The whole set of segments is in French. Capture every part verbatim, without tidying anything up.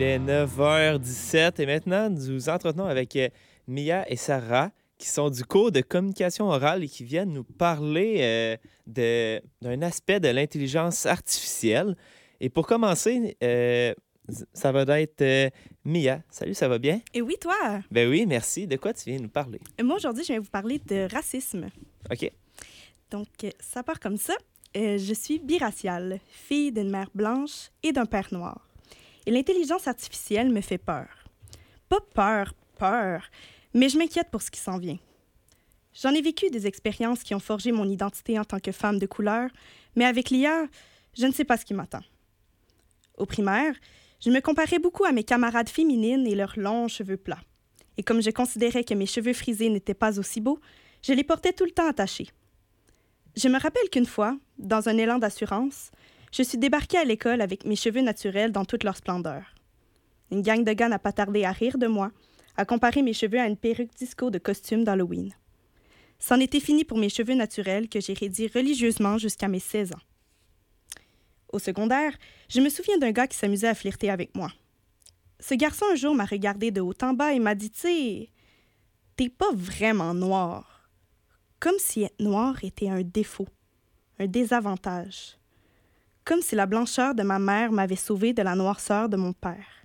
est neuf heures dix-sept et maintenant, nous entretenons avec euh, Mia et Sarah qui sont du cours de communication orale et qui viennent nous parler euh, de, d'un aspect de l'intelligence artificielle. Et pour commencer, euh, ça va être euh, Mia. Salut, ça va bien? Et oui, toi? Ben oui, merci. De quoi tu viens nous parler? Moi, aujourd'hui, je vais vous parler de racisme. OK. Donc, ça part comme ça. Euh, je suis biraciale, fille d'une mère blanche et d'un père noir. Et l'intelligence artificielle me fait peur. Pas peur, peur, mais je m'inquiète pour ce qui s'en vient. J'en ai vécu des expériences qui ont forgé mon identité en tant que femme de couleur, mais avec l'I A, je ne sais pas ce qui m'attend. Au primaire, je me comparais beaucoup à mes camarades féminines et leurs longs cheveux plats. Et comme je considérais que mes cheveux frisés n'étaient pas aussi beaux, je les portais tout le temps attachés. Je me rappelle qu'une fois, dans un élan d'assurance, je suis débarquée à l'école avec mes cheveux naturels dans toute leur splendeur. Une gang de gars n'a pas tardé à rire de moi, à comparer mes cheveux à une perruque disco de costume d'Halloween. C'en était fini pour mes cheveux naturels que j'ai raidis religieusement jusqu'à mes seize ans. Au secondaire, je me souviens d'un gars qui s'amusait à flirter avec moi. Ce garçon un jour m'a regardé de haut en bas et m'a dit « Tu sais, t'es pas vraiment noir. » Comme si être noir était un défaut, un désavantage. Comme si la blancheur de ma mère m'avait sauvée de la noirceur de mon père.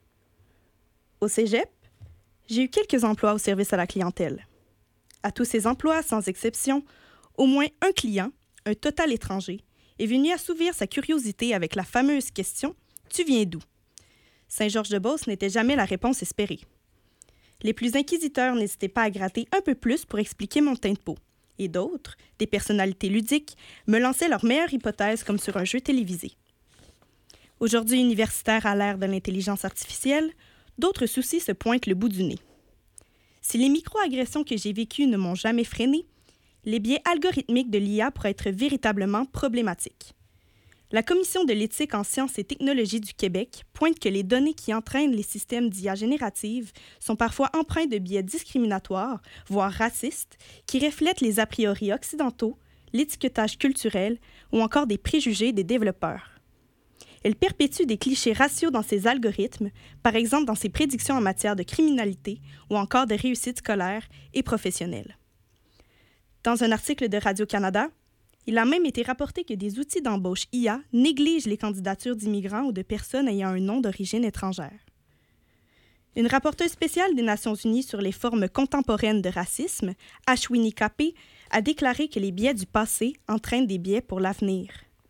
Au cégep, j'ai eu quelques emplois au service à la clientèle. À tous ces emplois, sans exception, au moins un client, un total étranger, est venu assouvir sa curiosité avec la fameuse question « Tu viens d'où ?» Saint-Georges-de-Beauce n'était jamais la réponse espérée. Les plus inquisiteurs n'hésitaient pas à gratter un peu plus pour expliquer mon teint de peau. Et d'autres, des personnalités ludiques, me lançaient leurs meilleures hypothèses comme sur un jeu télévisé. Aujourd'hui universitaire à l'ère de l'intelligence artificielle, d'autres soucis se pointent le bout du nez. Si les micro-agressions que j'ai vécues ne m'ont jamais freiné, les biais algorithmiques de l'I A pourraient être véritablement problématiques. La Commission de l'éthique en sciences et technologies du Québec pointe que les données qui entraînent les systèmes d'I A générative sont parfois empreintes de biais discriminatoires, voire racistes, qui reflètent les a priori occidentaux, l'étiquetage culturel ou encore des préjugés des développeurs. Elle perpétue des clichés raciaux dans ses algorithmes, par exemple dans ses prédictions en matière de criminalité ou encore de réussite scolaire et professionnelle. Dans un article de Radio-Canada, il a même été rapporté que des outils d'embauche I A négligent les candidatures d'immigrants ou de personnes ayant un nom d'origine étrangère. Une rapporteuse spéciale des Nations unies sur les formes contemporaines de racisme, Ashwini Kapé, a déclaré que les biais du passé entraînent des biais pour l'avenir.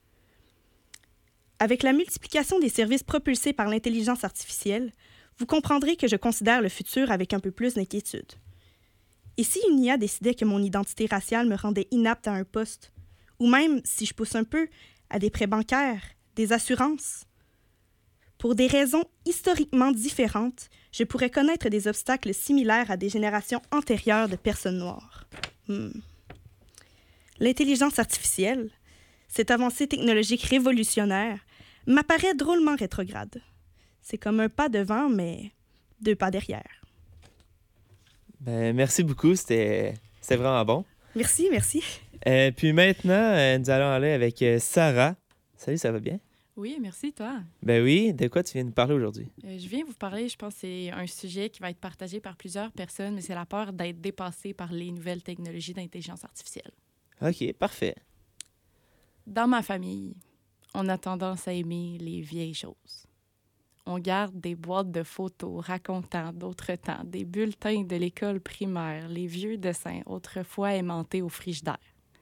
Avec la multiplication des services propulsés par l'intelligence artificielle, vous comprendrez que je considère le futur avec un peu plus d'inquiétude. Et si une I A décidait que mon identité raciale me rendait inapte à un poste, ou même, si je pousse un peu, à des prêts bancaires, des assurances? Pour des raisons historiquement différentes, je pourrais connaître des obstacles similaires à des générations antérieures de personnes noires. Hmm. L'intelligence artificielle, cette avancée technologique révolutionnaire, m'apparaît drôlement rétrograde. C'est comme un pas devant, mais deux pas derrière. Ben, merci beaucoup, c'était, c'était vraiment bon. Merci, merci. Euh, puis maintenant, euh, nous allons aller avec euh, Sarah. Salut, ça va bien? Oui, merci, toi. Ben oui, de quoi tu viens nous parler aujourd'hui? Euh, je viens vous parler, je pense que c'est un sujet qui va être partagé par plusieurs personnes, mais c'est la peur d'être dépassé par les nouvelles technologies d'intelligence artificielle. OK, parfait. Dans ma famille, on a tendance à aimer les vieilles choses. On garde des boîtes de photos racontant d'autres temps, des bulletins de l'école primaire, les vieux dessins autrefois aimantés au frigidaire.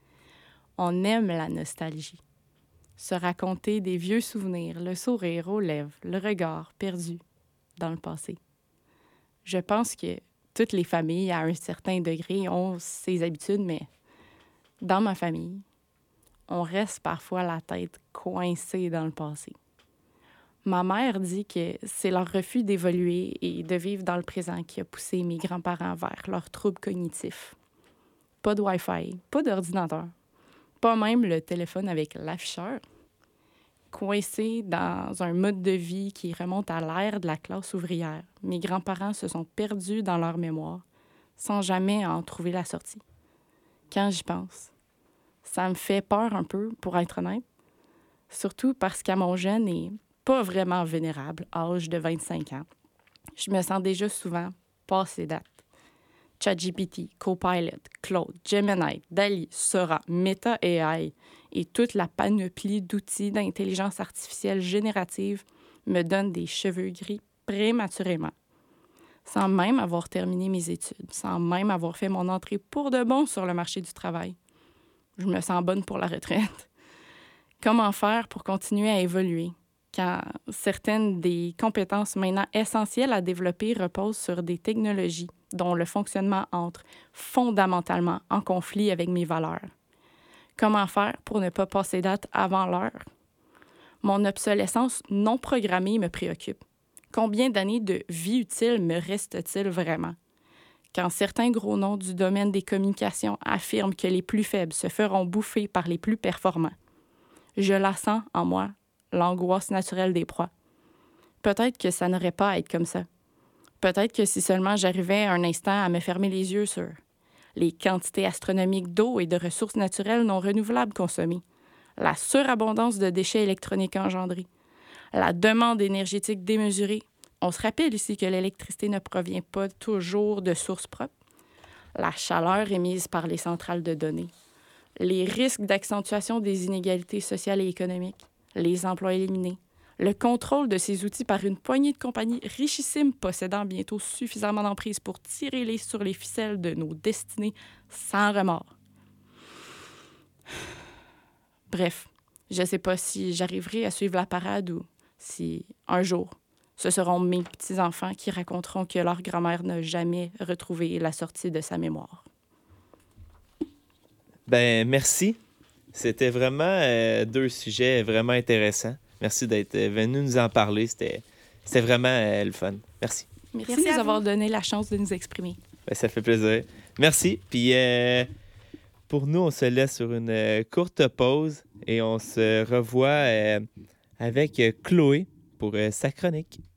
On aime la nostalgie. Se raconter des vieux souvenirs, le sourire aux lèvres, le regard perdu dans le passé. Je pense que toutes les familles, à un certain degré, ont ces habitudes, mais dans ma famille, on reste parfois la tête coincée dans le passé. Ma mère dit que c'est leur refus d'évoluer et de vivre dans le présent qui a poussé mes grands-parents vers leurs troubles cognitifs. Pas de Wi-Fi, pas d'ordinateur, pas même le téléphone avec l'afficheur. Coincés dans un mode de vie qui remonte à l'ère de la classe ouvrière, mes grands-parents se sont perdus dans leur mémoire sans jamais en trouver la sortie. Quand j'y pense, ça me fait peur un peu, pour être honnête, surtout parce qu'à mon jeune et pas vraiment vénérable, âge de vingt-cinq ans, je me sens déjà souvent passé date. ChatGPT, Copilot, Claude, Gemini, DALL-E, Sora, Meta A I et toute la panoplie d'outils d'intelligence artificielle générative me donnent des cheveux gris prématurément. Sans même avoir terminé mes études, sans même avoir fait mon entrée pour de bon sur le marché du travail. Je me sens bonne pour la retraite. Comment faire pour continuer à évoluer quand certaines des compétences maintenant essentielles à développer reposent sur des technologies dont le fonctionnement entre fondamentalement en conflit avec mes valeurs? Comment faire pour ne pas passer date avant l'heure? Mon obsolescence non programmée me préoccupe. Combien d'années de vie utile me reste-t-il vraiment? Quand certains gros noms du domaine des communications affirment que les plus faibles se feront bouffer par les plus performants, je la sens en moi, l'angoisse naturelle des proies. Peut-être que ça n'aurait pas à être comme ça. Peut-être que si seulement j'arrivais un instant à me fermer les yeux sur les quantités astronomiques d'eau et de ressources naturelles non renouvelables consommées, la surabondance de déchets électroniques engendrés, la demande énergétique démesurée. On se rappelle ici que l'électricité ne provient pas toujours de sources propres. La chaleur émise par les centrales de données, les risques d'accentuation des inégalités sociales et économiques, les emplois éliminés, le contrôle de ces outils par une poignée de compagnies richissimes possédant bientôt suffisamment d'emprise pour tirer les sur les ficelles de nos destinées sans remords. Bref, je ne sais pas si j'arriverai à suivre la parade ou si, un jour, ce seront mes petits-enfants qui raconteront que leur grand-mère n'a jamais retrouvé la sortie de sa mémoire. Ben merci. C'était vraiment euh, deux sujets vraiment intéressants. Merci d'être venu nous en parler. C'était, c'était vraiment euh, le fun. Merci. Merci, Merci de nous à avoir vous. donné la chance de nous exprimer. Ben, ça fait plaisir. Merci. Puis euh, pour nous, on se laisse sur une euh, courte pause et on se revoit euh, avec euh, Chloé pour euh, sa chronique.